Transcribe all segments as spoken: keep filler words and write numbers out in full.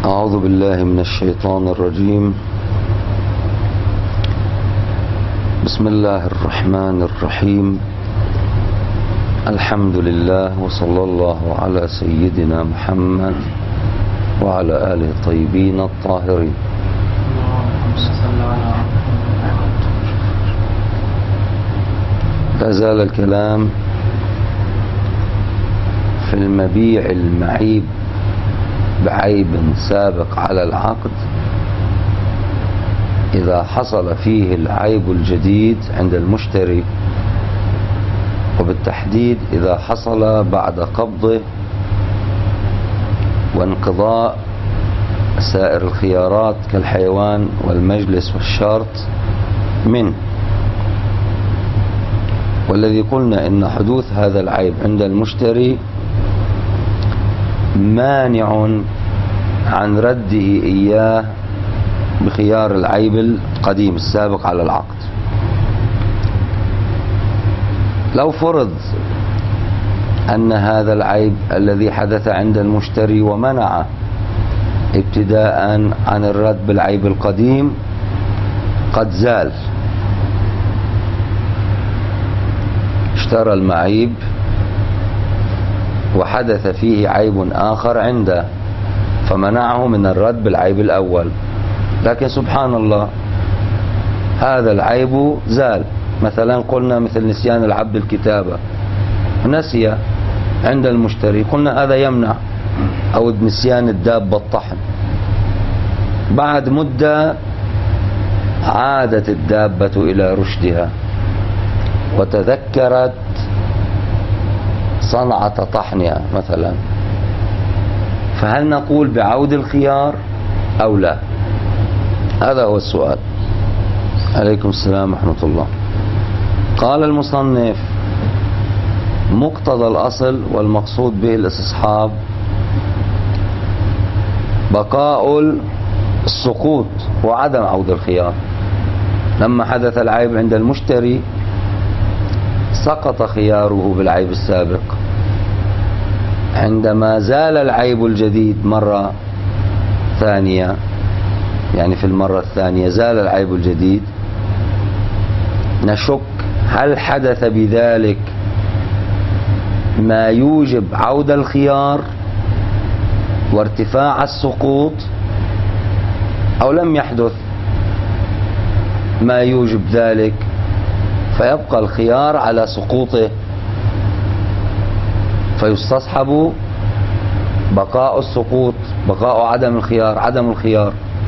أعوذ بالله من الشيطان الرجيم. بسم الله الرحمن الرحيم. الحمد لله وصلى الله على سيدنا محمد وعلى آله الطيبين الطاهرين. لا زال الكلام في المبيع المعيب بعيب سابق على العقد إذا حصل فيه العيب الجديد عند المشتري، وبالتحديد إذا حصل بعد قبضه وانقضاء سائر الخيارات كالحيوان والمجلس والشرط منه. والذي قلنا إن حدوث هذا العيب عند المشتري مانع عن رده إياه بخيار العيب القديم السابق على العقد. لو فرض أن هذا العيب الذي حدث عند المشتري ومنع ابتداء عن الرد بالعيب القديم قد زال، اشترى المعيب وحدث فيه عيب آخر عنده فمنعه من الرد بالعيب الأول، لكن سبحان الله هذا العيب زال. مثلا قلنا مثل نسيان العبد الكتابة، نسي عند المشتري، قلنا هذا يمنع، أو نسيان الدابة الطحن. بعد مدة عادت الدابة إلى رشدها وتذكرت صنعة طحنها مثلا، فهل نقول بعود الخيار أو لا؟ هذا هو السؤال. عليكم السلام ورحمة الله. قال المصنف: مقتضى الأصل والمقصود به الاستصحاب بقاء السقوط وعدم عود الخيار. لما حدث العيب عند المشتري سقط خياره بالعيب السابق. عندما زال العيب الجديد مرة ثانية، يعني في المرة الثانية زال العيب الجديد، نشك هل حدث بذلك ما يوجب عود الخيار وارتفاع السقوط، أو لم يحدث ما يوجب ذلك فيبقى الخيار على سقوطه، فيستصحب بقاء السقوط، بقاء عدم الخيار، عدم الخيار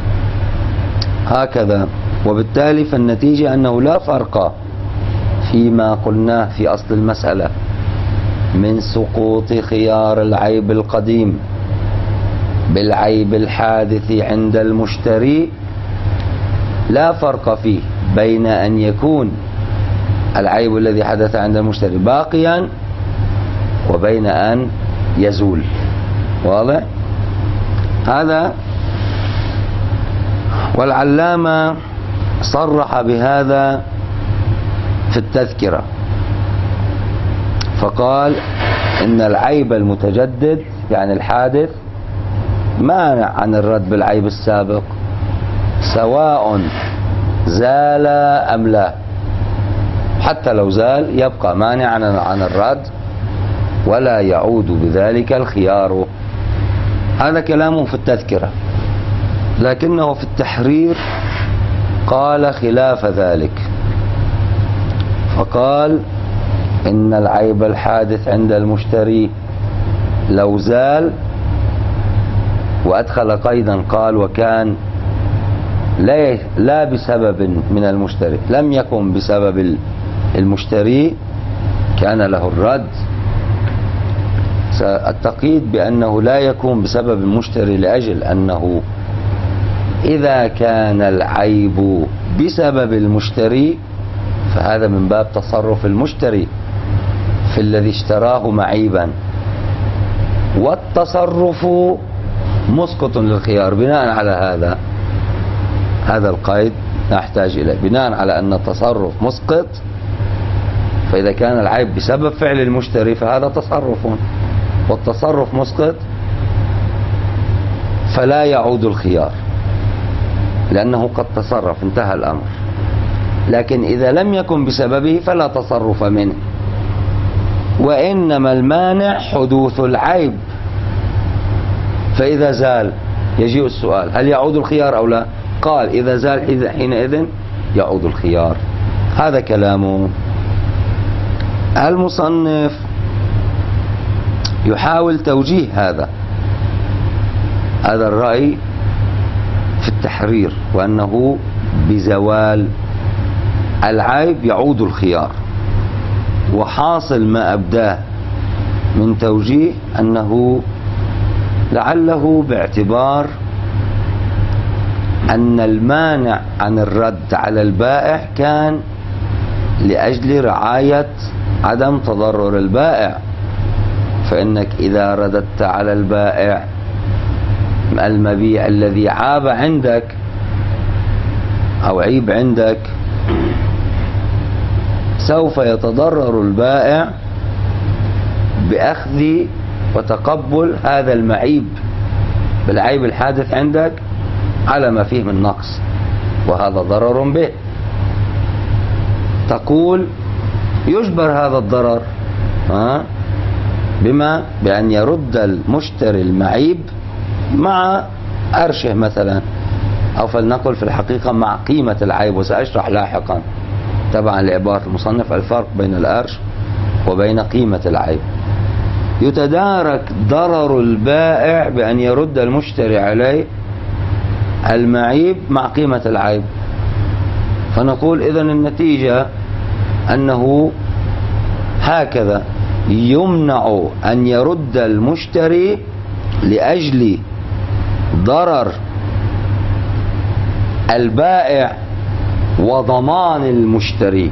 هكذا. وبالتالي فالنتيجة أنه لا فرق فيما قلناه في أصل المسألة من سقوط خيار العيب القديم بالعيب الحادث عند المشتري، لا فرق فيه بين أن يكون العيب الذي حدث عند المشتري باقيا وبين أن يزول. واضح هذا؟ والعلامة صرح بهذا في التذكرة فقال إن العيب المتجدد يعني الحادث مانع عن الرد بالعيب السابق سواء زال أم لا. حتى لو زال يبقى مانعا عن الرد ولا يعود بذلك الخيار. هذا كلامه في التذكرة، لكنه في التحرير قال خلاف ذلك، فقال إن العيب الحادث عند المشتري لو زال، وأدخل قيدا قال وكان لا لا بسبب من المشتري، لم يكن بسبب المشتري كان له الرد. التقييد بأنه لا يكون بسبب المشتري لأجل أنه إذا كان العيب بسبب المشتري فهذا من باب تصرف المشتري في الذي اشتراه معيبا، والتصرف مسقط للخيار. بناء على هذا هذا القيد نحتاج إليه، بناء على أن التصرف مسقط، فإذا كان العيب بسبب فعل المشتري فهذا تصرف، والتصرف مسقط فلا يعود الخيار لأنه قد تصرف، انتهى الأمر. لكن إذا لم يكن بسببه فلا تصرف منه، وإنما المانع حدوث العيب. فإذا زال يجيء السؤال هل يعود الخيار أو لا؟ قال إذا زال حينئذ يعود الخيار. هذا كلامه. المصنف يحاول توجيه هذا هذا الرأي في التحرير، وأنه بزوال العيب يعود الخيار. وحاصل ما أبداه من توجيه أنه لعله باعتبار أن المانع عن الرد على البائع كان لأجل رعاية عدم تضرر البائع، فإنك إذا رددت على البائع المبيع الذي عاب عندك أو عيب عندك سوف يتضرر البائع بأخذ وتقبل هذا المعيب بالعيب الحادث عندك على ما فيه من نقص، وهذا ضرر به. تقول يجبر هذا الضرر بما بأن يرد المشتري المعيب مع أرشه مثلا، أو فلنقل في الحقيقة مع قيمة العيب، وسأشرح لاحقا تبعا لعبارة المصنف الفرق بين الأرش وبين قيمة العيب. يتدارك ضرر البائع بأن يرد المشتري عليه المعيب مع قيمة العيب. فنقول إذن النتيجة أنه هكذا يمنع أن يرد المشتري لأجل ضرر البائع وضمان المشتري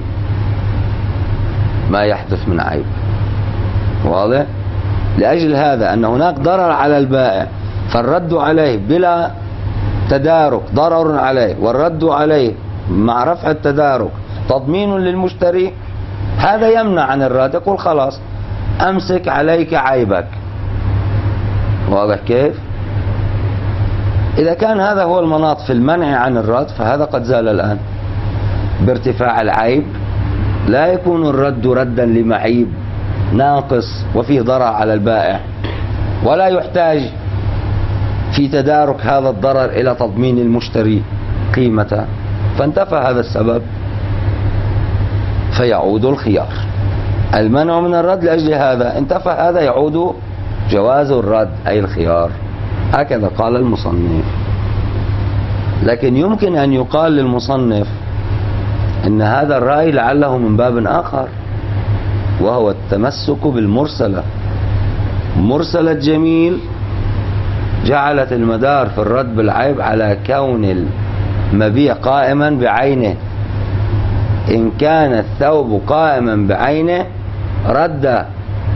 ما يحدث من عيب. واضح؟ لأجل هذا أن هناك ضرر على البائع، فالرد عليه بلا تدارك ضرر عليه، والرد عليه مع رفع التدارك تضمين للمشتري، هذا يمنع عن الرد. يقول خلاص أمسك عليك عيبك. واضح كيف؟ إذا كان هذا هو المناط في المنع عن الرد فهذا قد زال الآن بارتفاع العيب. لا يكون الرد ردا لمعيب ناقص وفيه ضرر على البائع، ولا يحتاج في تدارك هذا الضرر إلى تضمين المشتري قيمته، فانتفى هذا السبب فيعود الخيار. المنع من الرد لأجل هذا انتفى، هذا يعود جواز الرد أي الخيار. هكذا قال المصنف. لكن يمكن أن يقال للمصنف إن هذا الرأي لعله من باب آخر، وهو التمسك بالمرسلة. مرسلة جميل جعلت المدار في الرد بالعيب على كون المبيع قائما بعينه. إن كان الثوب قائما بعينه رد.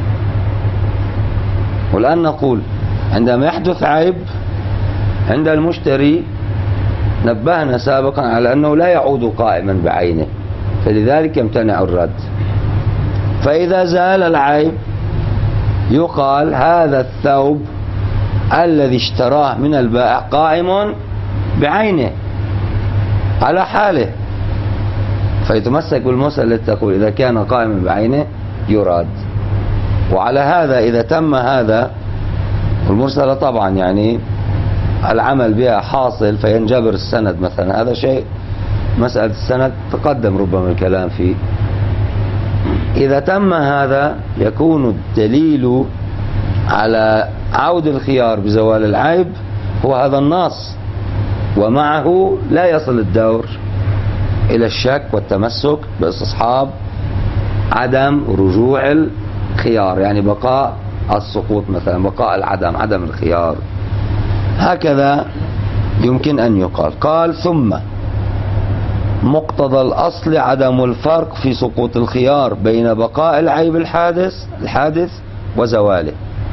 والآن نقول عندما يحدث عيب عند المشتري نبهنا سابقا على أنه لا يعود قائما بعينه، فلذلك يمتنع الرد. فإذا زال العيب يقال هذا الثوب الذي اشتراه من البائع قائم بعينه على حاله، فيتمسك بالمسألة التي تقول إذا كان قائما بعينه يراد. وعلى هذا إذا تم هذا والمرسلة طبعا يعني العمل بها حاصل فينجبر السند مثلا، هذا شيء مسألة السند تقدم ربما الكلام فيه. إذا تم هذا يكون الدليل على عود الخيار بزوال العيب هو هذا النص، ومعه لا يصل الدور إلى الشك والتمسك باستصحاب عدم رجوع الخيار، يعني بقاء السقوط مثلا، بقاء العدم، عدم الخيار. هكذا يمكن أن يقال. قال ثم مقتضى الأصل عدم الفرق في سقوط الخيار بين بقاء العيب الحادث الحادث وزواله،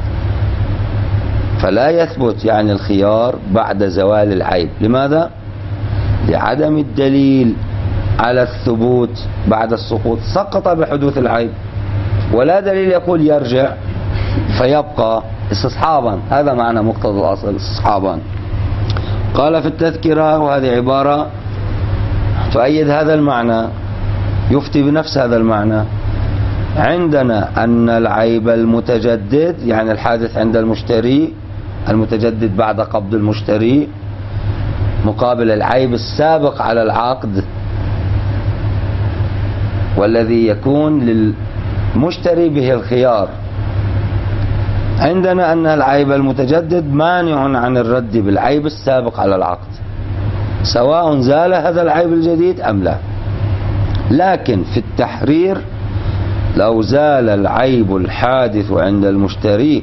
فلا يثبت يعني الخيار بعد زوال العيب. لماذا؟ لعدم الدليل على الثبوت بعد السقوط، سقط بحدوث العيب، ولا دليل يقول يرجع فيبقى استصحابا. هذا معنى مقتضى الأصل، استصحابا. قال في التذكرة، وهذه عبارة تؤيد هذا المعنى، يفتي بنفس هذا المعنى: عندنا أن العيب المتجدد، يعني الحادث عند المشتري المتجدد بعد قبض المشتري، مقابل العيب السابق على العقد والذي يكون للمشتري به الخيار. عندنا أن العيب المتجدد مانع عن الرد بالعيب السابق على العقد، سواء زال هذا العيب الجديد أم لا. لكن في التحرير لو زال العيب الحادث عند المشتري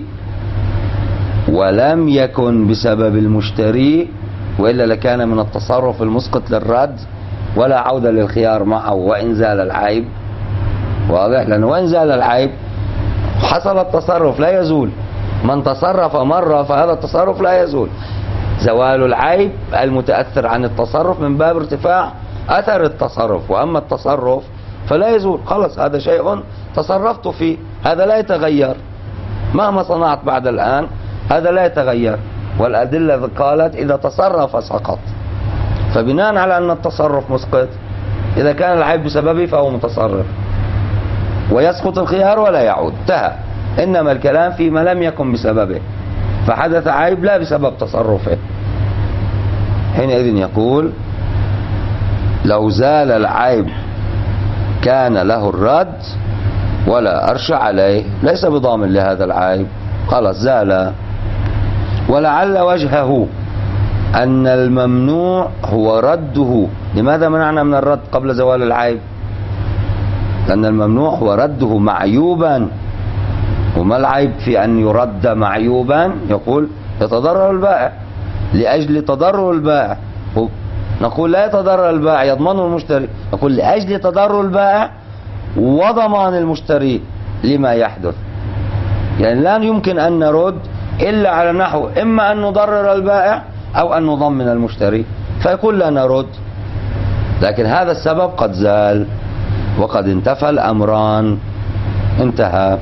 ولم يكن بسبب المشتري، وإلا لكان من التصرف المسقط للرد ولا عودة للخيار معه وإن زال العيب. واضح؟ لأنه وإن زال العيب حصل التصرف لا يزول. من تصرف مرة فهذا التصرف لا يزول. زوال العيب المتأثر عن التصرف من باب ارتفاع أثر التصرف، وأما التصرف فلا يزول. خلص، هذا شيء تصرفت فيه، هذا لا يتغير مهما صنعت بعد الآن، هذا لا يتغير. والأدلة قالت إذا تصرف سقط. فبناء على أن التصرف مسقط، إذا كان العيب بسببه فهو متصرف ويسقط الخيار ولا يعود، انتهى. إنما الكلام فيما لم يكن بسببه، فحدث عيب لا بسبب تصرفه، حينئذ يقول لو زال العيب كان له الرد ولا أرشى عليه، ليس بضامن لهذا العيب، خلاص زال. ولعل وجهه أن الممنوع هو رده. لماذا منعنا من الرد قبل زوال العيب؟ لأن الممنوع هو رده معيوبا. وما العيب في أن يرد معيوبا؟ يقول يتضرر البائع، لأجل تضرر البائع. نقول لا يتضرر البائع، يضمنه المشتري. نقول لأجل تضرر البائع وضمان المشتري لما يحدث. يعني لا يمكن أن نرد إلا على نحو إما أن نضرر البائع أو أن نضمن المشتري، فيقول لا نرد. لكن هذا السبب قد زال وقد انتفى الأمران، انتهى.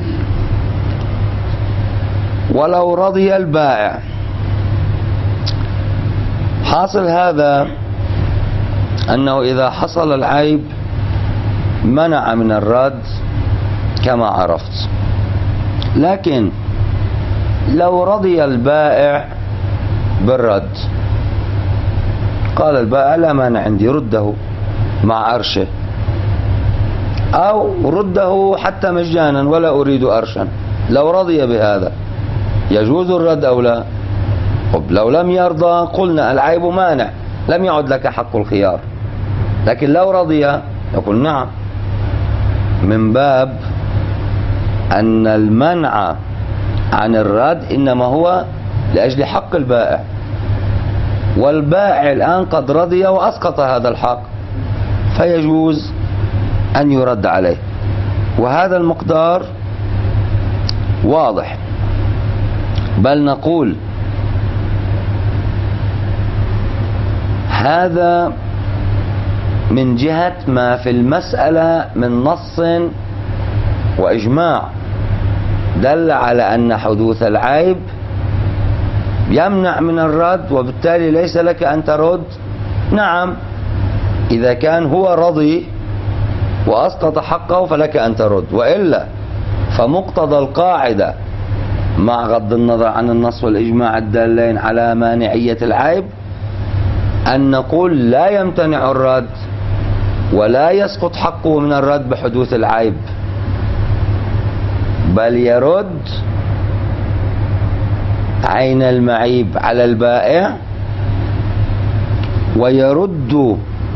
ولو رضي البائع، حاصل هذا أنه إذا حصل العيب منع من الرد كما عرفت. لكن لو رضي البائع بالرد، قال البائع لا مانع عندي، رده مع أرشه، أو رده حتى مجانا ولا أريد أرشا، لو رضي بهذا يجوز الرد أو لا؟ طب لو لم يرضى قلنا العيب مانع، لم يعد لك حق الخيار. لكن لو رضي يقول نعم، من باب أن المنع عن الرد إنما هو لأجل حق البائع، والبائع الآن قد رضي وأسقط هذا الحق، فيجوز أن يرد عليه. وهذا المقدار واضح، بل نقول هذا من جهة ما في المسألة من نص وإجماع دل على أن حدوث العيب يمنع من الرد، وبالتالي ليس لك أن ترد. نعم، إذا كان هو رضي وأسقط حقه فلك أن ترد، وإلا فمقتضى القاعدة مع غض النظر عن النص والإجماع الدالين على مانعية العيب أن نقول لا يمتنع الرد ولا يسقط حقه من الرد بحدوث العيب، بل يرد عين المعيب على البائع ويرد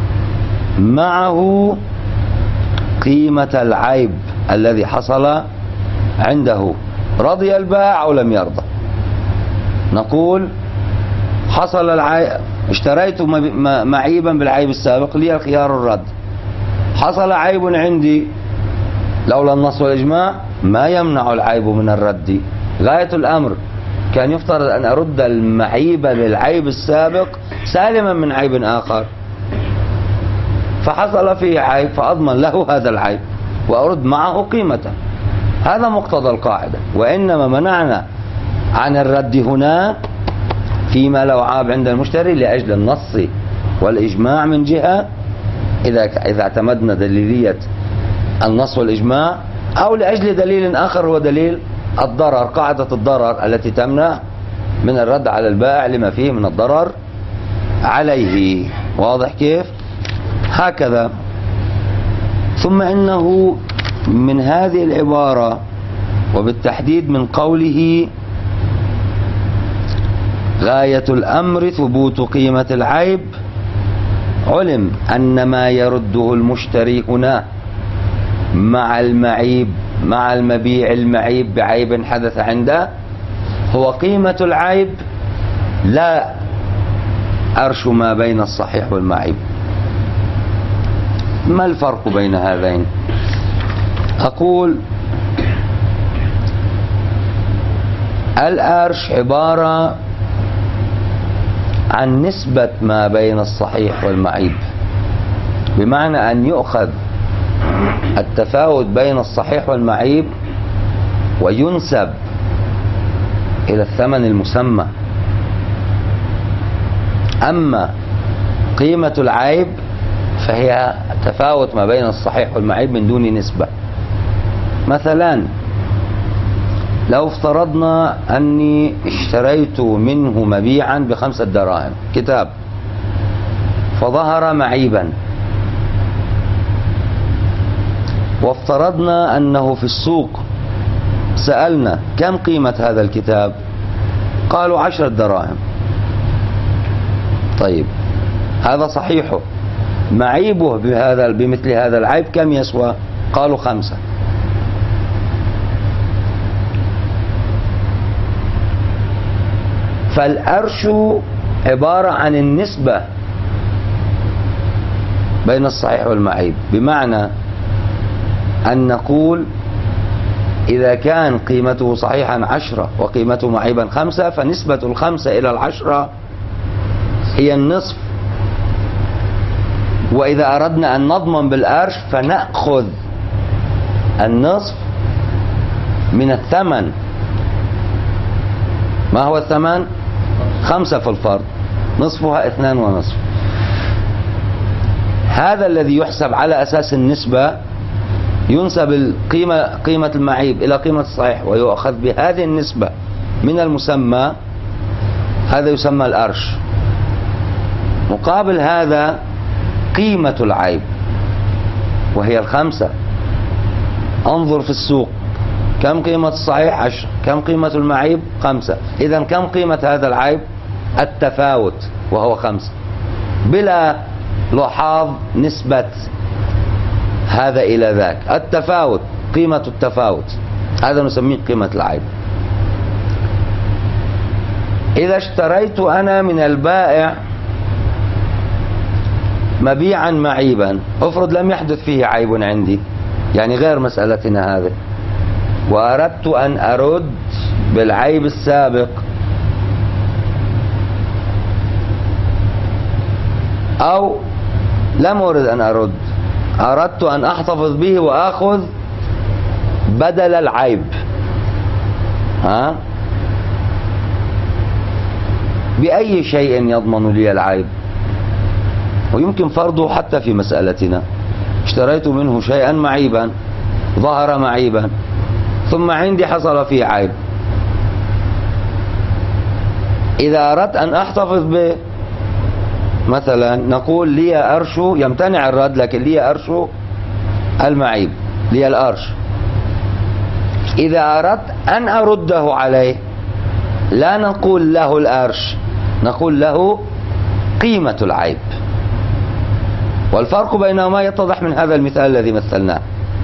معه قيمة العيب الذي حصل عنده، رضي البائع أو لم يرضى. نقول حصل العيب، اشتريت معيبا بالعيب السابق، لي الخيار الرد. حصل عيب عندي لولا النص والإجماع ما يمنع العيب من الرد. غاية الأمر كان يفترض أن أرد المعيب بالعيب السابق سالما من عيب آخر، فحصل فيه عيب فأضمن له هذا العيب وأرد معه قيمته. هذا مقتضى القاعدة. وإنما منعنا عن الرد هنا فيما لو عاب عند المشتري لأجل النص والإجماع من جهة، إذا إذا اعتمدنا دليلية النص والإجماع، أو لأجل دليل آخر هو دليل الضرر، قاعدة الضرر التي تمنع من الرد على البائع لما فيه من الضرر عليه. واضح كيف؟ هكذا. ثم إنه من هذه العبارة وبالتحديد من قوله غاية الأمر ثبوت قيمة العيب، علم أن ما يرده المشتري هنا مع المعيب مع المبيع المعيب بعيب حدث عنده هو قيمة العيب، لا أرش ما بين الصحيح والمعيب. ما الفرق بين هذين؟ أقول الأرش عبارة عن نسبة ما بين الصحيح والمعيب، بمعنى أن يؤخذ التفاوت بين الصحيح والمعيب وينسب إلى الثمن المسمى. أما قيمة العيب فهي تفاوت ما بين الصحيح والمعيب من دون نسبة. مثلا لو افترضنا أني اشتريت منه مبيعا بخمسة دراهم كتاب، فظهر معيبا، وافترضنا أنه في السوق سألنا كم قيمة هذا الكتاب، قالوا عشرة دراهم. طيب هذا صحيحه، معيبه بهذا بمثل هذا العيب كم يسوى؟ قالوا خمسة. فالأرش عبارة عن النسبة بين الصحيح والمعيب، بمعنى أن نقول إذا كان قيمته صحيحا عشرة وقيمته معيبا خمسة، فنسبة الخمسة إلى العشرة هي النصف. وإذا أردنا أن نضمن بالأرش فنأخذ النصف من الثمن. ما هو الثمن؟ خمسة في الفرض، نصفها اثنان ونصف. هذا الذي يحسب على أساس النسبة، ينسب القيمة قيمة المعيب إلى قيمة الصحيح ويؤخذ بهذه النسبة من المسمى، هذا يسمى الأرش. مقابل هذا قيمة العيب وهي الخمسة. انظر في السوق، كم قيمة الصحيح؟ عشر. كم قيمة المعيب؟ خمسة. إذن كم قيمة هذا العيب؟ التفاوت وهو خمسة، بلا لحاظ نسبة هذا إلى ذاك. التفاوت، قيمة التفاوت، هذا نسميه قيمة العيب. إذا اشتريت أنا من البائع مبيعا معيبا، افرض لم يحدث فيه عيب عندي، يعني غير مسألتنا هذه، وأردت أن أرد بالعيب السابق، أو لم أرد أن أرد، أردت أن أحتفظ به وأخذ بدل العيب، ها؟ بأي شيء يضمن لي العيب؟ ويمكن فرضه حتى في مسألتنا. اشتريت منه شيئا معيبا، ظهر معيبا، ثم عندي حصل فيه عيب. إذا أردت أن أحتفظ به، مثلا نقول لي أرش، يمتنع الرد لكن لي أرش المعيب، لي الأرش. إذا أردت أن أرده عليه لا نقول له الأرش، نقول له قيمة العيب. والفرق بينهما يتضح من هذا المثال الذي مثلناه.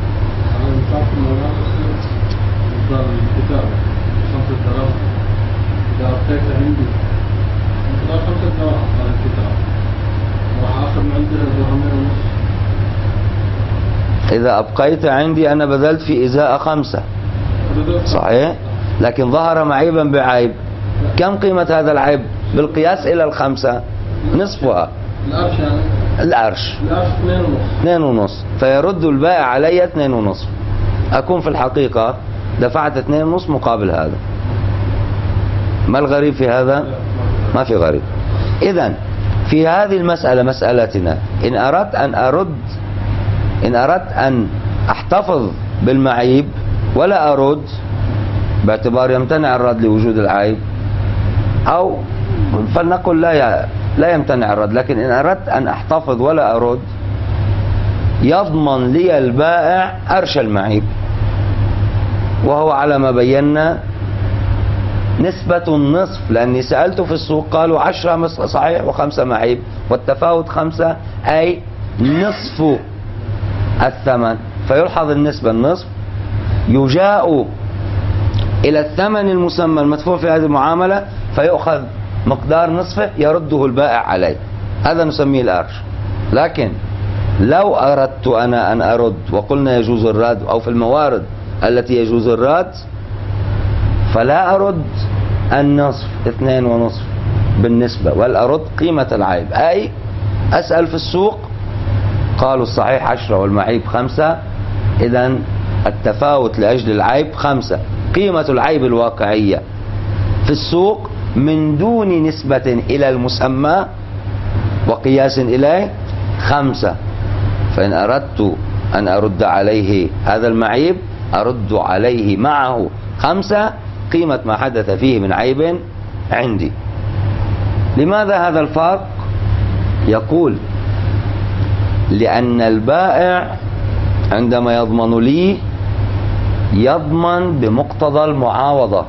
إذا أبقيت عندي أنا بذلت في إزاء خمسة، صحيح، لكن ظهر معيبا بعيب. كم قيمة هذا العيب بالقياس إلى الخمسة؟ نصفها. الأرش يعني؟ الأرش الأرش اثنين ونص. اثنين ونص، فيرد البائع علي اثنين ونص. أكون في الحقيقة دفعت اثنين ونص مقابل هذا. ما الغريب في هذا؟ ما في غريب. إذن في هذه المسألة مسألتنا إن أردت أن أرد إن أردت أن أحتفظ بالمعيب ولا أرد باعتبار يمتنع الرد لوجود العيب، أو فلنقل لا لا يمتنع الرد، لكن إن أردت أن أحتفظ ولا أرد يضمن لي البائع أرش المعيب، وهو على ما بينا نسبة النصف، لأني سألته في السوق قالوا عشرة صحيح وخمسة معيب، والتفاوت خمسة أي نصف الثمن، فيلحظ النسبة النصف. يجاء إلى الثمن المسمى المدفوع في هذه المعاملة فيؤخذ مقدار نصفه يرده البائع عليه، هذا نسميه الأرش. لكن لو أردت أنا أن أرد وقلنا يجوز الرد، أو في الموارد التي يجوز الرد، فلا أرد النصف اثنين ونصف بالنسبة، بل أرد قيمة العيب. أي أسأل في السوق قالوا الصحيح عشرة والمعيب خمسة، إذن التفاوت لأجل العيب خمسة، قيمة العيب الواقعية في السوق من دون نسبة إلى المسمى وقياس إليه خمسة. فإن أردت أن أرد عليه هذا المعيب أرد عليه معه خمسة قيمة ما حدث فيه من عيب عندي. لماذا هذا الفرق؟ يقول لأن البائع عندما يضمن لي يضمن بمقتضى المعاوضة،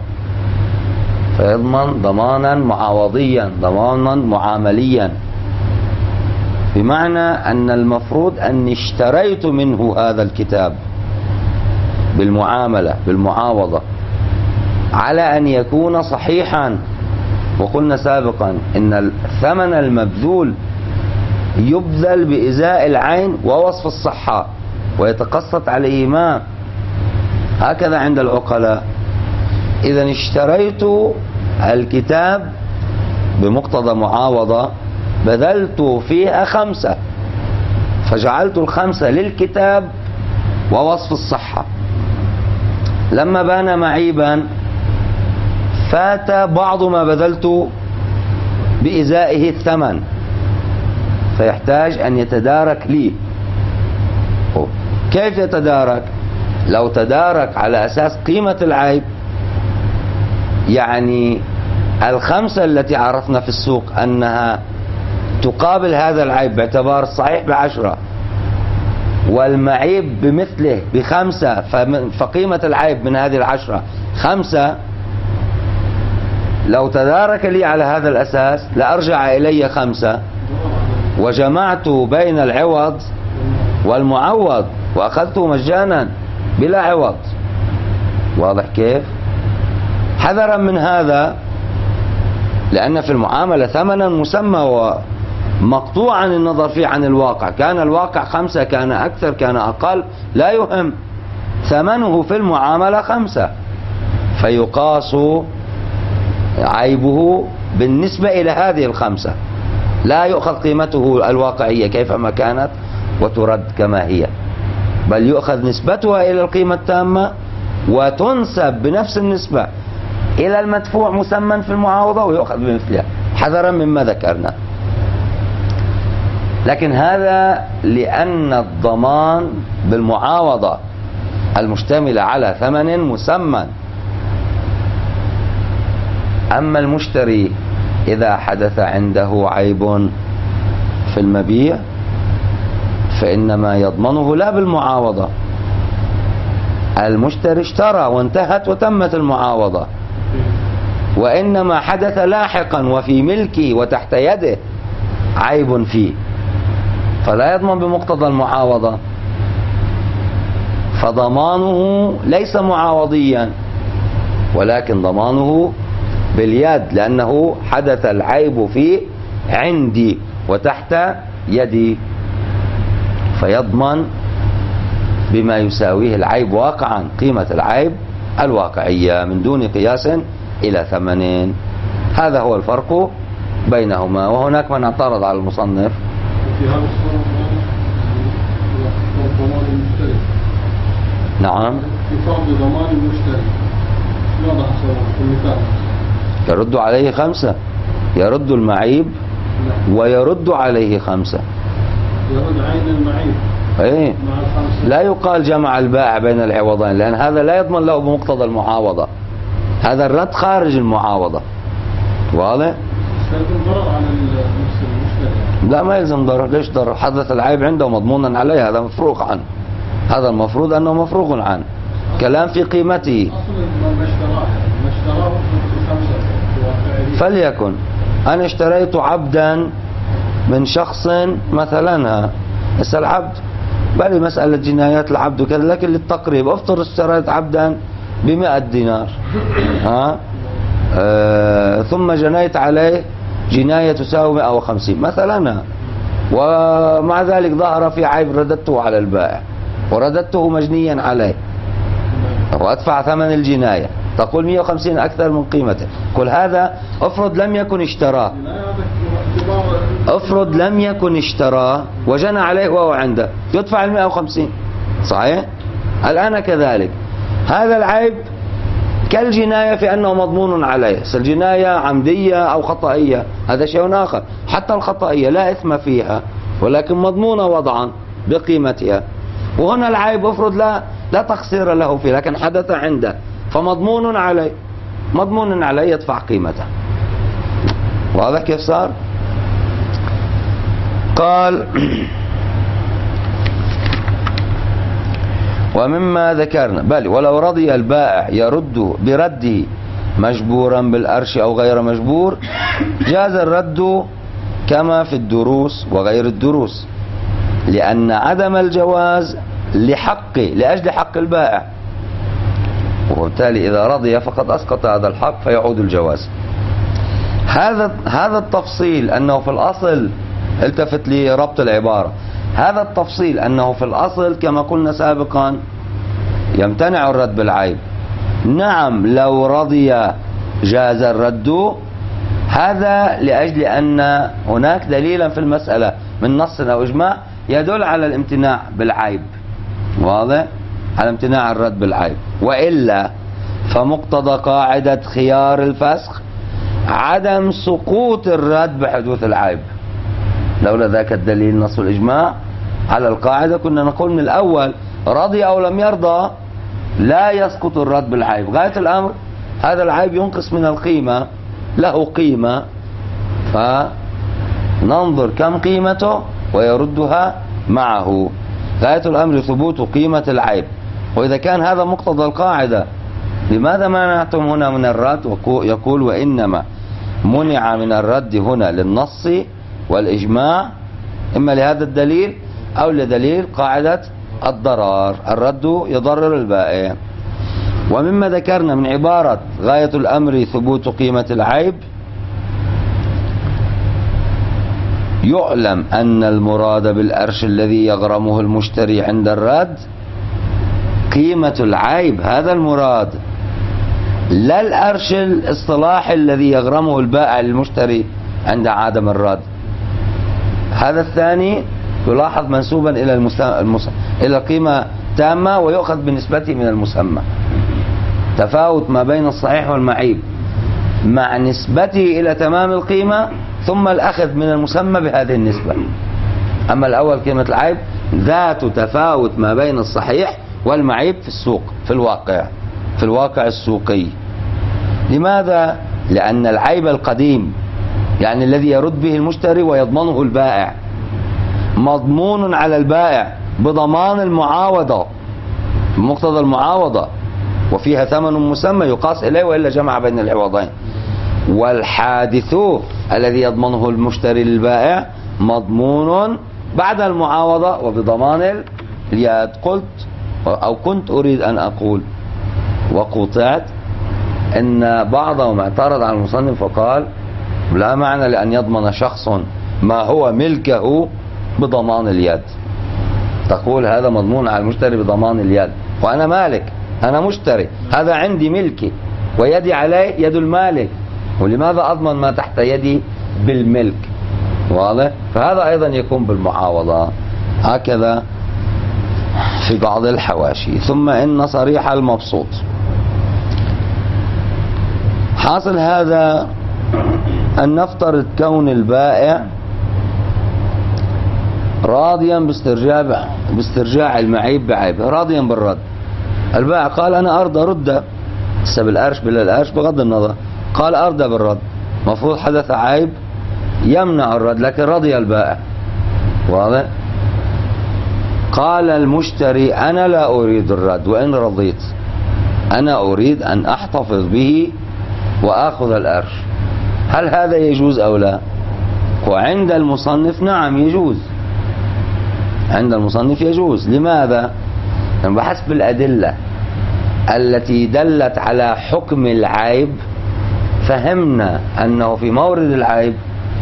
فيضمن ضمانا معاوضيا، ضمانا معامليا، بمعنى أن المفروض أني اشتريت منه هذا الكتاب بالمعاملة بالمعاوضة على أن يكون صحيحا. وقلنا سابقا إن الثمن المبذول يبذل بإزاء العين ووصف الصحة ويتقسط عليهما، هكذا عند العقلاء. إذا اشتريت الكتاب بمقتضى معاوضة بذلت فيها خمسة، فجعلت الخمسة للكتاب ووصف الصحة. لما بان معيبا فات بعض ما بذلت بإزائه الثمن، فيحتاج أن يتدارك لي. كيف يتدارك؟ لو تدارك على أساس قيمة العيب، يعني الخمسة التي عرفنا في السوق أنها تقابل هذا العيب باعتبار الصحيح بعشرة والمعيب بمثله بخمسة، فقيمة العيب من هذه العشرة خمسة، لو تدارك لي على هذا الأساس لأرجع إلي خمسة وجمعت بين العوض والمعوض وأخذته مجانا بلا عوض. واضح كيف؟ حذرا من هذا، لأن في المعاملة ثمنا مسمى ومقطوعا النظر فيه عن الواقع، كان الواقع خمسة كان أكثر كان أقل لا يهم، ثمنه في المعاملة خمسة، فيقاس عيبه بالنسبة إلى هذه الخمسة، لا يؤخذ قيمته الواقعية كيفما كانت وترد كما هي، بل يؤخذ نسبتها إلى القيمة التامة وتنسب بنفس النسبة إلى المدفوع مسمى في المعاوضة ويؤخذ بمثلها، حذرا مما ذكرنا. لكن هذا لأن الضمان بالمعاوضة المشتملة على ثمن مسمى. أما المشتري إذا حدث عنده عيب في المبيع فإنما يضمنه لا بالمعاوضة، المشتري اشترى وانتهت وتمت المعاوضة، وإنما حدث لاحقا وفي ملكه وتحت يده عيب فيه، فلا يضمن بمقتضى المعاوضة، فضمانه ليس معاوضيا ولكن ضمانه باليد، لأنه حدث العيب فيه عندي وتحت يدي، فيضمن بما يساويه العيب واقعا، قيمة العيب الواقعية من دون قياس إلى ثمن. هذا هو الفرق بينهما. وهناك من اعترض على المصنف في هذا الصورة ضمان المشتري. نعم، في فرض ضمان المشتري ماذا حصل في المثال؟ يردوا عليه خمسة يرد المعيب ويرد عليه خمسة. يرد عين المعيب ايه مع الخمسة. لا يقال جمع البائع بين العوضين، لأن هذا لا يضمن له بمقتضى المعاوضة، هذا الرد خارج المعاوضة. واضح؟ يلزم ضرر على نفس المشتري. لا ما يلزم ضرر. ليش ضرر؟ حدث العيب عنده مضمونا عليه، هذا مفروغ عنه، هذا المفروض أنه مفروغ عنه. كلام في قيمته. أصلا ما اشتراه ما اشتراه بخمسة بواقعه. فليكن أنا اشتريت عبدا من شخص مثلا، هسه العبد بل مسألة جنايات العبد وكذا، لكن للتقريب افترض اشتريت عبدا بمئة دينار ها آه ثم جنيت عليه جناية تساوي مئة وخمسين مثلا، ومع ذلك ظهر في عيب رددته على البائع ورددته مجنيا عليه وأدفع ثمن الجناية، تقول مئة وخمسين أكثر من قيمته. كل هذا افرض لم يكن اشتراه، افرض لم يكن اشتراه وجنى عليه وهو عنده، يدفع المئة وخمسين صحيح؟ الآن كذلك هذا العيب كالجناية في أنه مضمون عليه، الجناية عمدية أو خطأية هذا شيء آخر، حتى الخطأية لا إثم فيها ولكن مضمونة وضعا بقيمتها، وهنا العيب افرض لا لا تقصير له فيه لكن حدث عنده فمضمون عليه، مضمون عليه يدفع قيمته. واضح كيف صار؟ قال ومما ذكرنا بل ولو رضي البائع يرد برده مجبورا بالأرش أو غير مجبور جاز الرد كما في الدروس وغير الدروس، لأن عدم الجواز لحق لأجل حق البائع، وبالتالي إذا رضي فقد أسقط هذا الحق فيعود الجواز. هذا هذا التفصيل أنه في الأصل، التفت لي ربط العبارة، هذا التفصيل أنه في الأصل كما قلنا سابقا يمتنع الرد بالعيب. نعم لو رضي جاز الرد، هذا لأجل أن هناك دليلا في المسألة من نص أو إجماع يدل على الامتناع بالعيب، واضح؟ على امتناع الرد بالعيب، وإلا فمقتضى قاعدة خيار الفسخ عدم سقوط الرد بحدوث العيب. لولا ذاك الدليل نص الإجماع على القاعدة كنا نقول من الأول رضي أو لم يرضى لا يسقط الرد بالعيب، غاية الأمر هذا العيب ينقص من القيمة، له قيمة فننظر كم قيمته ويردها معه، غاية الأمر ثبوت قيمة العيب. وإذا كان هذا مقتضى القاعدة لماذا منعتم هنا من الرد؟ يقول وإنما منع من الرد هنا للنص والإجماع، إما لهذا الدليل أو لدليل قاعدة الضرر، الرد يضرر البائع. ومما ذكرنا من عبارة غاية الأمر ثبوت قيمة العيب، يعلم أن المراد بالأرش الذي يغرمه المشتري عند الرد قيمة العيب، هذا المراد، لا الأرش الاصطلاحي الذي يغرمه البائع للمشتري عند عدم الرد. هذا الثاني يلاحظ منسوبا إلى المس... إلى قيمة تامة ويؤخذ بنسبته من المسمى، تفاوت ما بين الصحيح والمعيب مع نسبته إلى تمام القيمة ثم الأخذ من المسمى بهذه النسبة. أما الأول قيمة العيب ذات تفاوت ما بين الصحيح والمعيب في السوق، في الواقع في الواقع السوقي. لماذا؟ لأن العيب القديم يعني الذي يرد به المشتري ويضمنه البائع مضمون على البائع بضمان المعاوضة بمقتضى المعاوضة، وفيها ثمن مسمى يقاس إليه وإلا جمع بين العوضين. والحادث الذي يضمنه المشتري للبائع مضمون بعد المعاوضة وبضمان اليد. قلت أو كنت أريد أن أقول وقطعت أن بعضهم اعترض على المصنف وقال لا معنى لأن يضمن شخص ما هو ملكه بضمان اليد، تقول هذا مضمون على المشتري بضمان اليد وأنا مالك، أنا مشتري، هذا عندي ملكي ويدي عليه يد المالك، ولماذا أضمن ما تحت يدي بالملك؟ واضح؟ فهذا أيضا يكون بالمعاوضة، هكذا في بعض الحواشي. ثم إن صريح المبسوط، حاصل هذا أن نفترض كون البائع راضيا باسترجاع باسترجاع المعيب بعيبه، راضيا بالرد. البائع قال أنا أرضى رد بالقرش بلا القرش بغض النظر، قال أرضى بالرد، مفروض حدث عيب يمنع الرد، لكن رضي البائع. واضح؟ قال المشتري أنا لا أريد الرد وإن رضيت، أنا أريد أن أحتفظ به وأخذ القرش. هل هذا يجوز أو لا؟ وعند المصنف نعم يجوز، عند المصنف يجوز. لماذا؟ بحسب الأدلة التي دلت على حكم العيب فهمنا أنه في مورد العيب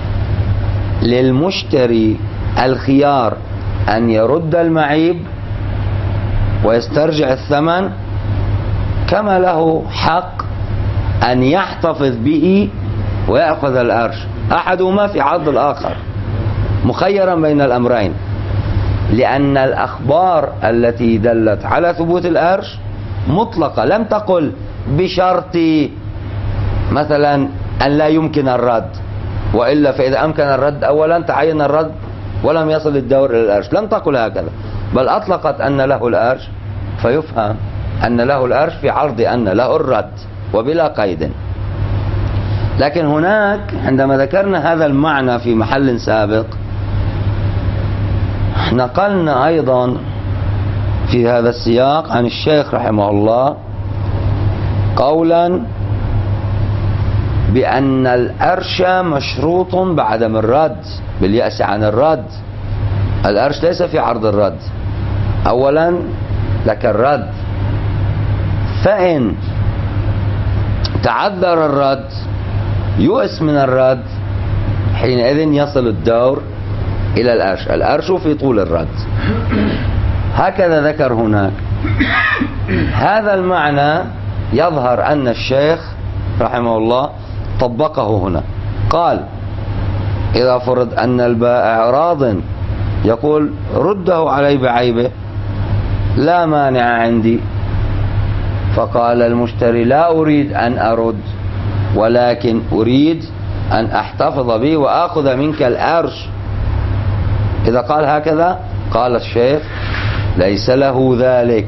للمشتري الخيار أن يرد المعيب ويسترجع الثمن، كما له حق أن يحتفظ به ويأخذ القرش. أحدهما في عرض الآخر، مخيرا بين الأمرين، لأن الأخبار التي دلت على ثبوت القرش مطلقة، لم تقل بشرط مثلا أن لا يمكن الرد، وإلا فإذا أمكن الرد أولا تعين الرد ولم يصل الدور إلى القرش، لم تقل هكذا، بل أطلقت أن له القرش، فيفهم أن له القرش في عرض أن له الرد وبلا قيد. لكن هناك عندما ذكرنا هذا المعنى في محل سابق نقلنا أيضا في هذا السياق عن الشيخ رحمه الله قولا بأن القرش مشروط بعدم الرد، باليأس عن الرد. القرش ليس في عرض الرد، أولا لك الرد، فإن تعذر الرد يؤس من الرد حينئذ يصل الدور إلى القرش، القرش في طول الرد. هكذا ذكر هناك. هذا المعنى يظهر أن الشيخ رحمه الله طبقه هنا، قال إذا فرض أن البائع راض يقول رده علي بعيبه لا مانع عندي، فقال المشتري لا أريد أن أرد ولكن أريد أن أحتفظ به وأخذ منك القرش. إذا قال هكذا قال الشيخ ليس له ذلك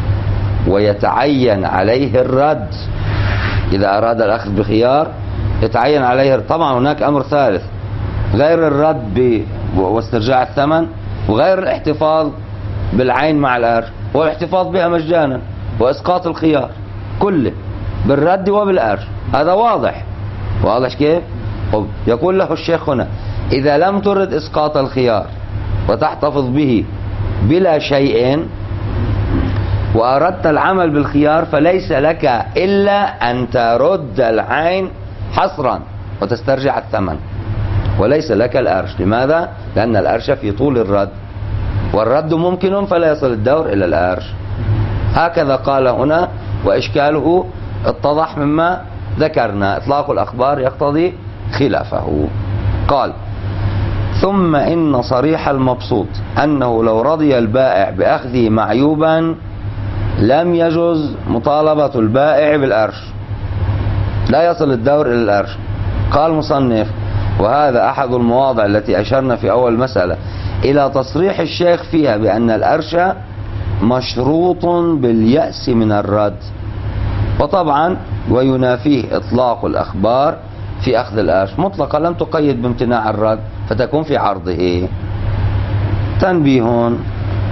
ويتعين عليه الرد. إذا أراد الأخذ بخيار يتعين عليه. طبعا هناك أمر ثالث غير الرد واسترجاع الثمن وغير الاحتفاظ بالعين مع القرش، والاحتفاظ بها مجانا وإسقاط الخيار كله بالرد وبالقرش. هذا واضح واضح كيف؟ يقول له الشيخ هنا إذا لم ترد إسقاط الخيار وتحتفظ به بلا شيء وأردت العمل بالخيار فليس لك إلا أن ترد العين حصرا وتسترجع الثمن، وليس لك القرش. لماذا؟ لأن القرش في طول الرد، والرد ممكن فلا يصل الدور إلى القرش. هكذا قال هنا، وإشكاله اتضح مما ذكرنا، إطلاق الأخبار يقتضي خلافه. قال ثم إن صريح المبسوط أنه لو رضي البائع بأخذه معيوبا لم يجوز مطالبة البائع بالقرش، لا يصل الدور إلى القرش. قال مصنف وهذا أحد المواضع التي أشرنا في أول مسألة إلى تصريح الشيخ فيها بأن القرش مشروط باليأس من الرد، وطبعا وينافيه إطلاق الأخبار في أخذ القرش مطلقا لم تقيد بامتناع الرد فتكون في عرضه. تنبيه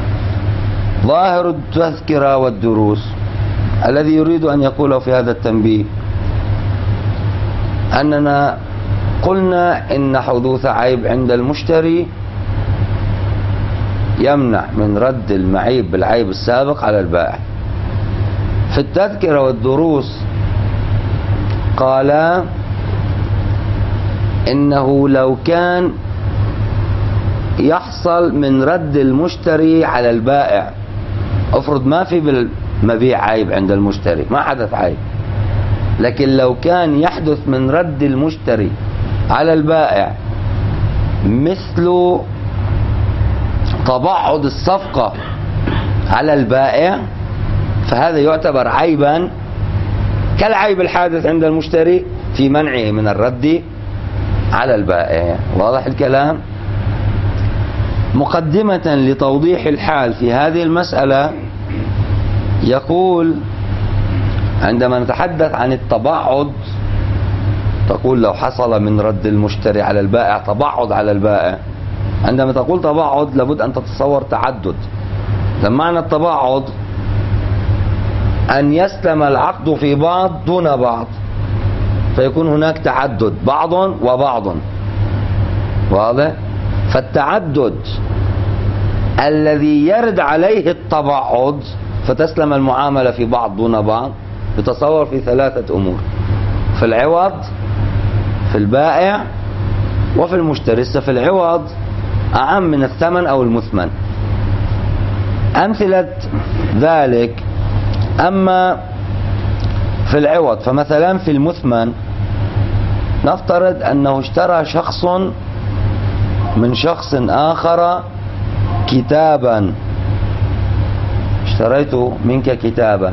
ظاهر التذكرة والدروس الذي يريد أن يقوله في هذا التنبيه أننا قلنا إن حدوث عيب عند المشتري يمنع من رد المعيب بالعيب السابق على البائع. في التذكرة والدروس قال إنه لو كان يحصل من رد المشتري على البائع، افرض ما في بالمبيع عيب عند المشتري، ما حدث عيب، لكن لو كان يحدث من رد المشتري على البائع مثل تبعض الصفقة على البائع فهذا يعتبر عيبا كالعيب الحادث عند المشتري في منعه من الرد على البائع. واضح الكلام؟ مقدمة لتوضيح الحال في هذه المسألة يقول عندما نتحدث عن التبعض تقول لو حصل من رد المشتري على البائع تبعض على البائع. عندما تقول تبعض لابد أن تتصور تعدد. لما معنى التبعض أن يسلم العقد في بعض دون بعض، فيكون هناك تعدد بعض وبعض. واضح؟ فالتعدد الذي يرد عليه التبعض فتسلم المعاملة في بعض دون بعض يتصور في ثلاثة أمور: في العوض، في البائع، وفي المشتري. في العوض أعم من الثمن أو المثمن. أمثلة ذلك: أما في العوض فمثلا في المثمن نفترض أنه اشترى شخص من شخص آخر كتابا، اشتريت منك كتابا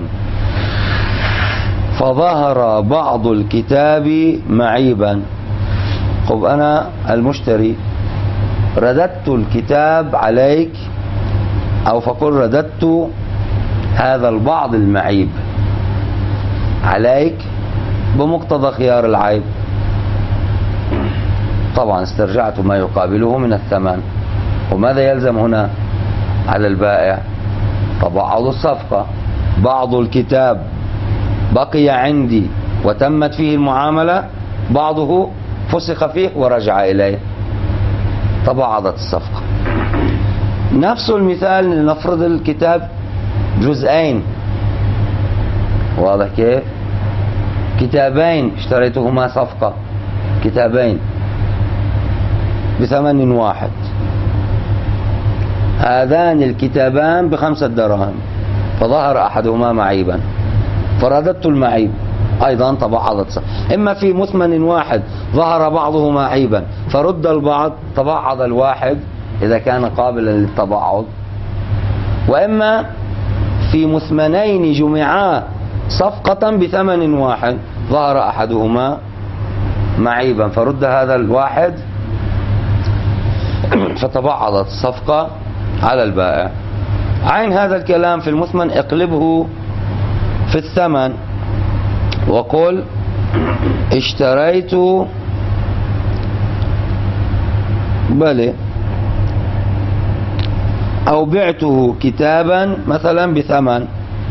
فظهر بعض الكتاب معيبا. خب أنا المشتري رددت الكتاب عليك، أو فقل رددت هذا البعض المعيب عليك بمقتضى خيار العيب. طبعا استرجعت ما يقابله من الثمن. وماذا يلزم هنا على البائع؟ تبعض الصفقة. بعض الكتاب بقي عندي وتمت فيه المعاملة، بعضه فسخ فيه ورجع إليه، تبعضت الصفقة. نفس المثال لنفرض الكتاب جزئين. واضح كيف؟ كتابين اشتريتهما صفقة، كتابين بثمن واحد، هذان الكتابان بخمسة دراهم، فظهر أحدهما معيبا فرددت المعيب، أيضا تبعضت صفقة. إما في مثمن واحد ظهر بعضه معيبا فرد البعض، تبعض الواحد إذا كان قابلا للتبعض. وإما في مثمنين جمعا صفقة بثمن واحد، ظهر أحدهما معيبا فرد هذا الواحد فتبعضت الصفقة على البائع. عين هذا الكلام في المثمن اقلبه في الثمن وقل اشتريت بلى أو بعته كتابا مثلا بثمن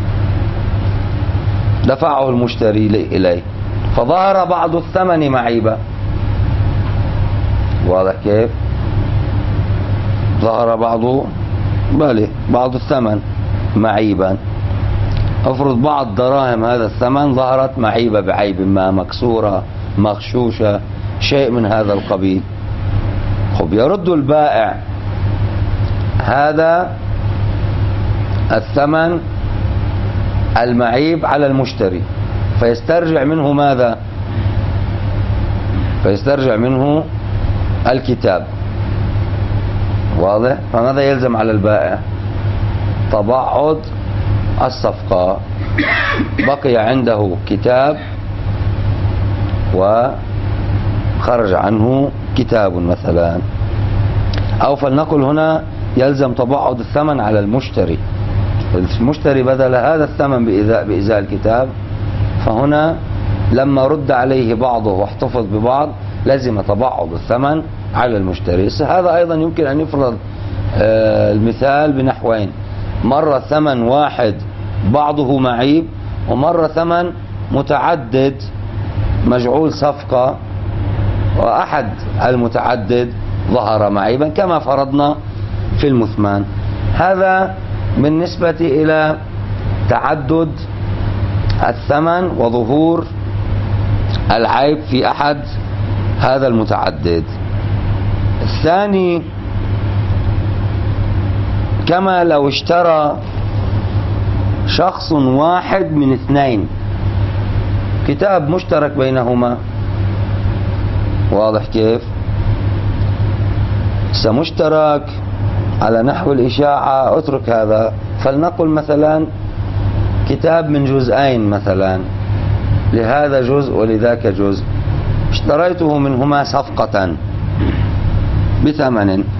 دفعه المشتري إليه فظهر بعض الثمن معيبا. واضح كيف؟ ظهر بعض بلى بعض الثمن معيبا. افرض بعض دراهم هذا الثمن ظهرت معيبة بعيب ما، مكسورة مغشوشة شيء من هذا القبيل. خب يرد البائع هذا الثمن المعيب على المشتري فيسترجع منه ماذا؟ فيسترجع منه الكتاب. واضح؟ فماذا يلزم على البائع؟ تبعض الصفقة. بقي عنده كتاب وخرج عنه كتاب مثلا، أو فلنقل هنا يلزم تبعض الثمن على المشتري. المشتري بذل هذا الثمن بإزاء, بإزاء الكتاب، فهنا لما رد عليه بعضه واحتفظ ببعض لازم تبعض الثمن على المشتري. هذا أيضا يمكن أن يفرض المثال بنحوين: مرة ثمن واحد بعضه معيب، ومرة ثمن متعدد مجعول صفقة وأحد المتعدد ظهر معيبا كما فرضنا في المثمان. هذا بالنسبة إلى تعدد الثمن وظهور العيب في أحد هذا المتعدد. الثاني: كما لو اشترى شخص واحد من اثنين كتاب مشترك بينهما. واضح كيف؟ سمشترك على نحو الإشاعة، اترك هذا، فلنقل مثلا كتاب من جزئين مثلا، لهذا جزء ولذاك جزء، اشتريته منهما صفقة بثمن،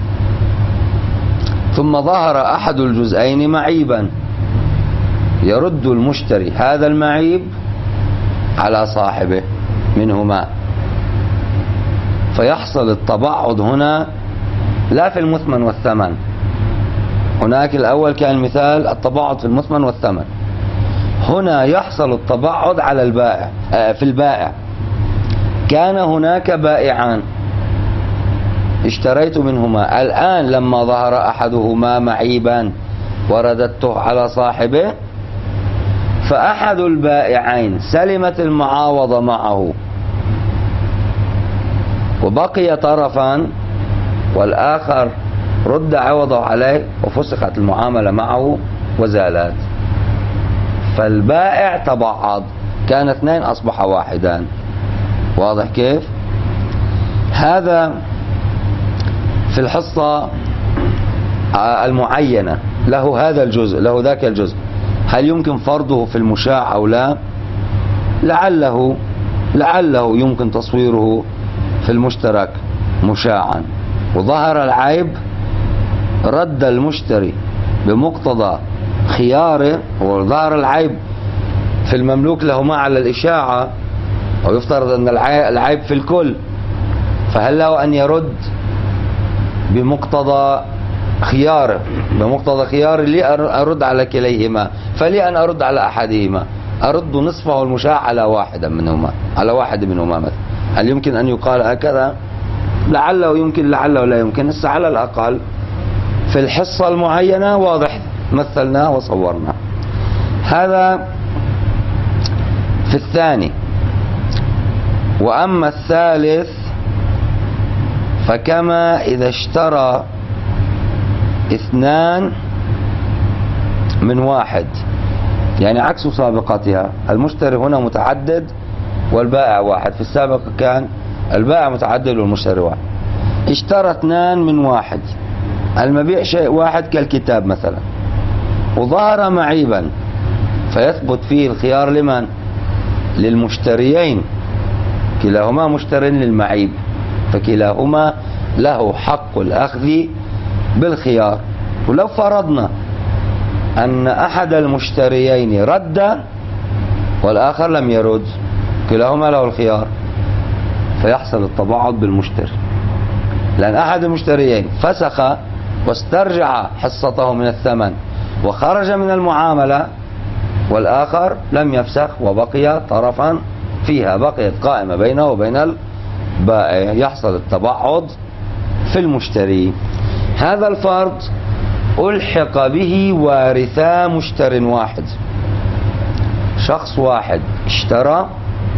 ثم ظهر أحد الجزئين معيبا، يرد المشتري هذا المعيب على صاحبه منهما، فيحصل التبعض هنا لا في المثمن والثمن. هناك الأول كان مثال التبعض في المثمن والثمن، هنا يحصل التبعض على البائع في البائع. كان هناك بائعان اشتريت منهما، الآن لما ظهر أحدهما معيبا ورددته على صاحبه، فأحد البائعين سلمت المعاوضة معه وبقي طرفا، والآخر رد عوضه عليه وفسخت المعاملة معه وزالت، فالبائع تبعض، كان اثنين أصبح واحدا. واضح كيف؟ هذا في الحصة المعينة له هذا الجزء له ذاك الجزء، هل يمكن فرضه في المشاع أو لا؟ لعله لعله يمكن تصويره في المشترك مشاعا، وظهر العيب رد المشتري بمقتضى خياره، وظهر العيب في المملوك له ما على الإشاعة، ويفترض أن العيب في الكل، فهل له أن يرد بمقتضى خياره بمقتضى خياري لي أرد على كليهما، فلي أن أرد على أحدهما، أرد نصفه المشاع على واحد منهما على واحد منهما مثلا. هل يمكن أن يقال هكذا؟ لعله يمكن لعله لا يمكن. بس على الأقل في الحصة المعينة واضح مثلناه وصورناه. هذا في الثاني. وأما الثالث فكما إذا اشترى اثنان من واحد، يعني عكس سابقتها، المشتري هنا متعدد والبائع واحد، في السابق كان البائع متعدد والمشتري واحد. اشترى اثنان من واحد، المبيع شيء واحد كالكتاب مثلا، وظهر معيبا، فيثبت فيه الخيار لمن؟ للمشتريين، كلاهما مشترين للمعيب، فكلاهما له حق الأخذ بالخيار. ولو فرضنا أن أحد المشتريين رد والآخر لم يرد، كلاهما له الخيار، فيحصل التباعد بالمشتري، لأن أحد المشتريين فسخ واسترجع حصته من الثمن وخرج من المعاملة، والآخر لم يفسخ وبقي طرفا فيها، بقيت قائمة بينه وبين البائع، يحصل التباعد في المشتري. هذا الفرض ألحق به وارثا مشتر واحد، شخص واحد اشترى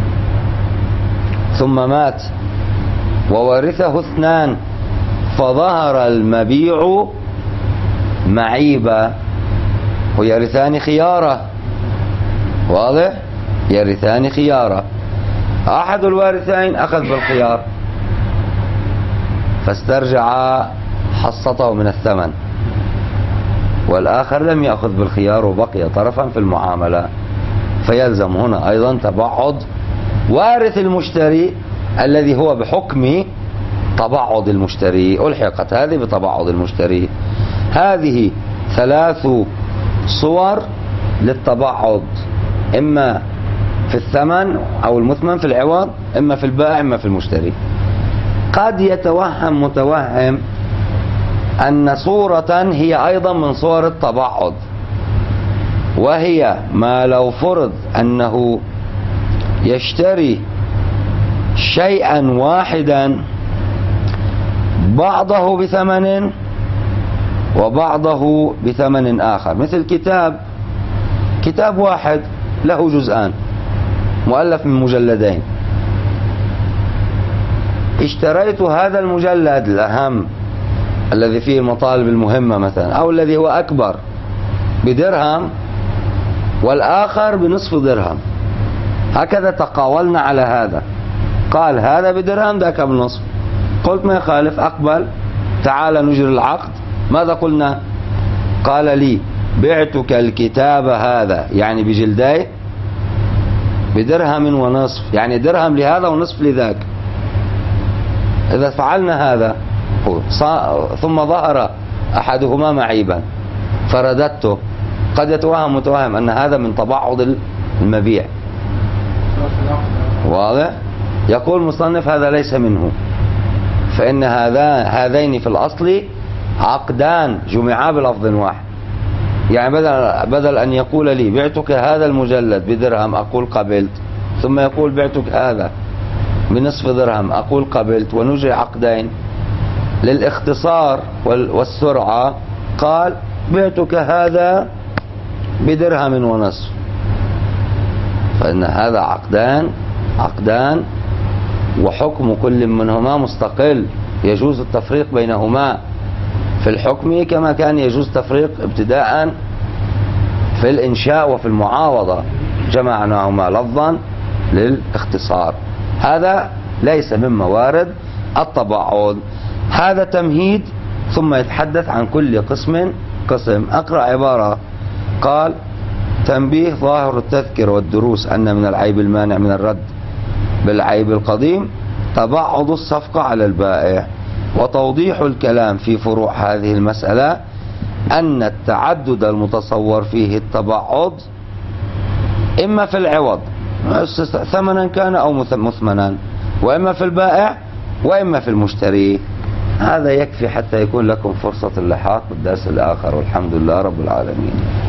ثم مات وورثه اثنان، فظهر المبيع معيبا ويرثان خياره. واضح؟ يرثان خياره. أحد الوارثين أخذ بالخيار فاسترجع حصته من الثمن، والآخر لم يأخذ بالخيار وبقي طرفا في المعاملة، فيلزم هنا أيضا تبعض وارث المشتري الذي هو بحكم تبعض المشتري، ألحقت هذه بتبعض المشتري. هذه ثلاث صور للتبعض، إما في الثمن أو المثمن في العوض، إما في البائع إما في المشتري. قد يتوهم متوهم أن صورة هي أيضا من صور التبعض، وهي ما لو فرض أنه يشتري شيئا واحدا بعضه بثمن وبعضه بثمن آخر، مثل كتاب كتاب واحد له جزءان مؤلف من مجلدين، اشتريت هذا المجلد الأهم الذي فيه المطالب المهمة مثلا، أو الذي هو أكبر بدرهم والآخر بنصف درهم، هكذا تقاولنا على هذا، قال هذا بدرهم ذاك بنصف، قلت ما يخالف، أقبل، تعال نجري العقد. ماذا قلنا؟ قال لي بعتك الكتاب هذا يعني بجلديه بدرهم ونصف، يعني درهم لهذا ونصف لذاك، إذا فعلنا هذا ثم ظهر أحدهما معيبا فرددته، قد يتوهم متوهم أن هذا من تبعض المبيع. واضح؟ يقول المصنف هذا ليس منه، فإن هذا هذين في الأصل عقدان جمعا بلفظ واحد. يعني بدل, بدل أن يقول لي بعتك هذا المجلد بدرهم أقول قبلت، ثم يقول بعتك هذا بنصف درهم أقول قبلت، ونجري عقدين للاختصار والسرعة، قال بعتك هذا بدرهم ونصف. فإن هذا عقدان عقدان وحكم كل منهما مستقل، يجوز التفريق بينهما في الحكم كما كان يجوز تفريق ابتداء في الإنشاء وفي المعاوضة، جمعناهما لفظا للاختصار. هذا ليس من موارد التباعد. هذا تمهيد، ثم يتحدث عن كل قسم قسم. أقرأ عبارة، قال: تنبيه ظاهر التذكر والدروس أن من العيب المانع من الرد بالعيب القديم تبعض الصفقة على البائع. وتوضيح الكلام في فروع هذه المسألة أن التعدد المتصور فيه التبعض إما في العوض ثمنا كان أو مثمنا، وإما في البائع وإما في المشتري. هذا يكفي حتى يكون لكم فرصة اللحاق بالدرس الآخر، والحمد لله رب العالمين.